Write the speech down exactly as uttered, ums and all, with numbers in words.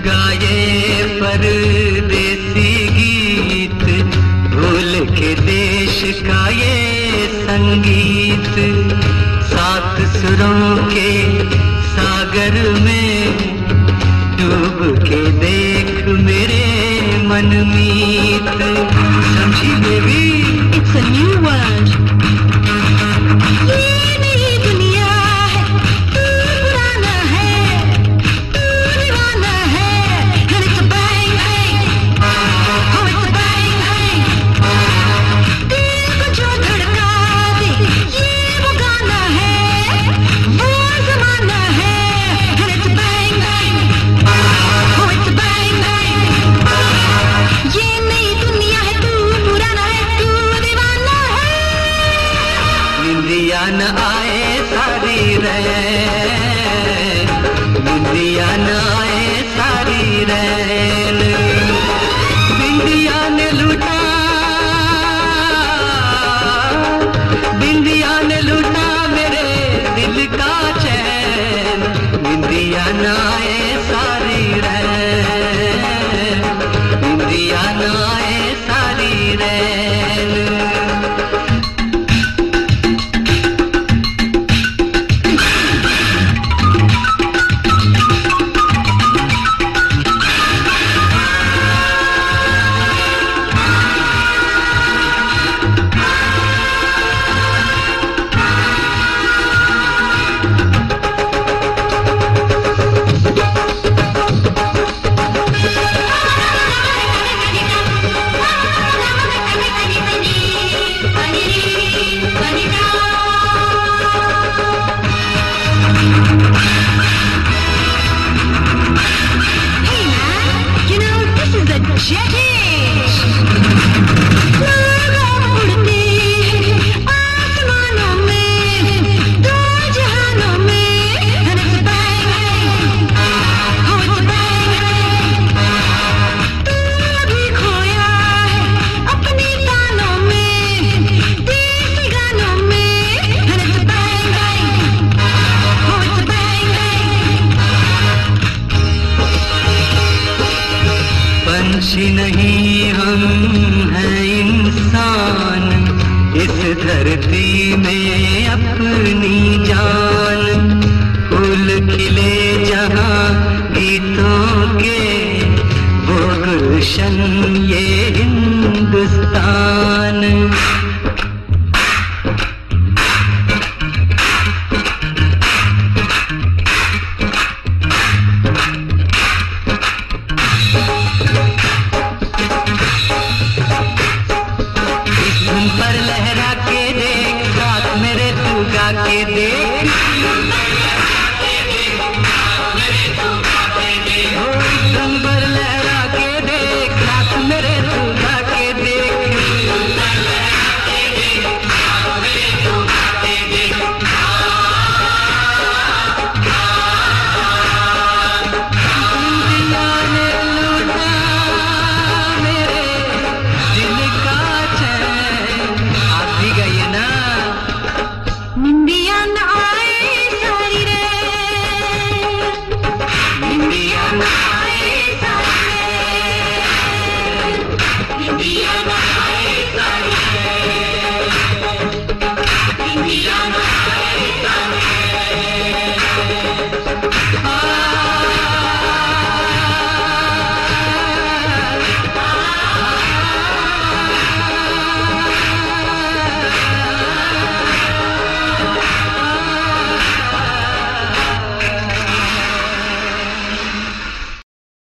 गाए परदेसी गीत, भूल के देश का ये संगीत। सात सुरों के सागर में डूब के देख मेरे मनमीत। समझी baby, it's a new world. न आए सारी रैन, बिंदिया न आए सारी रैन। बिंदिया ने लूटा, बिंदिया ने लूटा मेरे दिल का चैन। बिंदिया न आए सारी रैन, बिंदिया न आए सारी रैन। पंछी नहीं हम हैं इंसान, इस धरती में अपनी जान। फूल खिले जहाँ गीतों के, वो गुलशन ये हिंदुस्तान। पर लहरा के देख, साथ मेरे तू गा के देख।